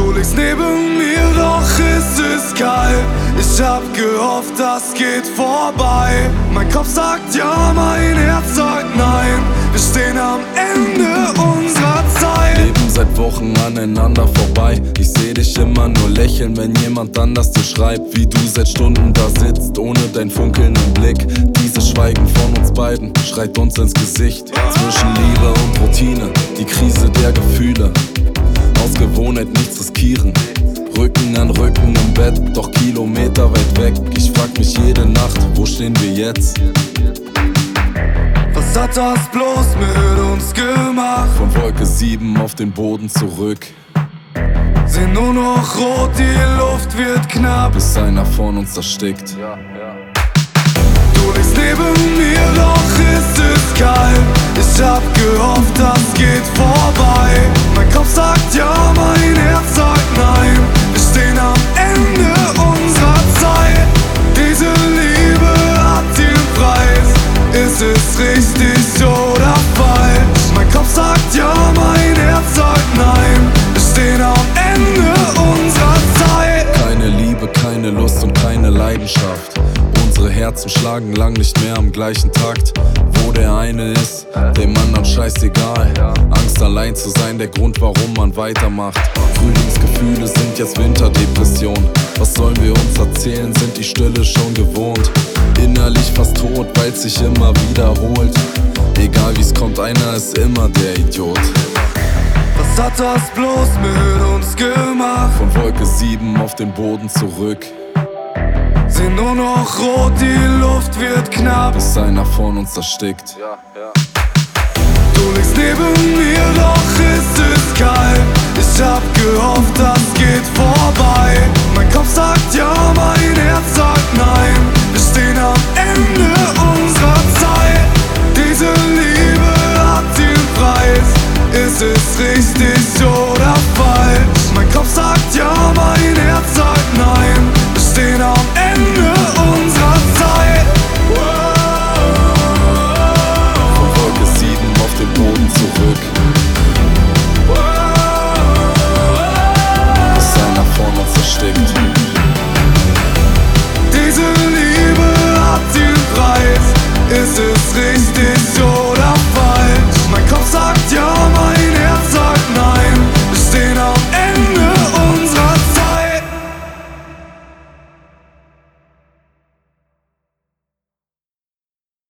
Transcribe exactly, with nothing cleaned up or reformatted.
Du liegst neben mir, doch es ist kalt. Ich hab gehofft, das geht vorbei. Mein Kopf sagt ja, mein Herz sagt nein. Wir stehen am Ende unserer Zeit. Leben seit Wochen aneinander vorbei. Ich seh dich immer nur lächeln, wenn jemand anders dir schreibt. Wie du seit Stunden da sitzt, ohne dein funkelnden Blick. Dieses Schweigen von uns beiden schreit uns ins Gesicht. Zwischen Liebe und Routine, die Krise der Gefühle. Aus Gewohnheit nichts riskieren. Rücken an Rücken im Bett, doch Kilometer weit weg. Ich frag mich jede Nacht, wo stehen wir jetzt? Was hat das bloß mit uns gemacht? Von Wolke sieben auf den Boden zurück. Seh nur noch rot, die Luft wird knapp. Bis einer von uns erstickt. Ja, ja. Du liegst neben mir, doch es ist kalt. Ich hab gehofft, das geht vorbei. Mein Kopf sagt ja, mein Herz sagt nein. Wir stehen am Ende unserer Zeit. Diese Liebe hat ihren Preis. Ist es richtig oder falsch? Mein Kopf sagt ja, mein Herz sagt nein. Wir stehen am Ende unserer Zeit. Keine Liebe, keine Lust und keine Leidenschaft. Unsere Herzen schlagen lang nicht mehr am gleichen Takt. Wo der eine ist, dem anderen scheißegal. Angst allein zu sein, der Grund, warum man weitermacht. Frühlingsgefühle sind jetzt Winterdepression. Was sollen wir uns erzählen, sind die Stille schon gewohnt. Innerlich fast tot, weil's sich immer wiederholt. Egal wie's kommt, einer ist immer der Idiot. Was hat das bloß mit uns gemacht? Von Wolke sieben auf den Boden zurück. Seh nur noch rot, die Luft wird knapp. Bis einer von uns erstickt. Ja, ja. Du liegst neben mir, doch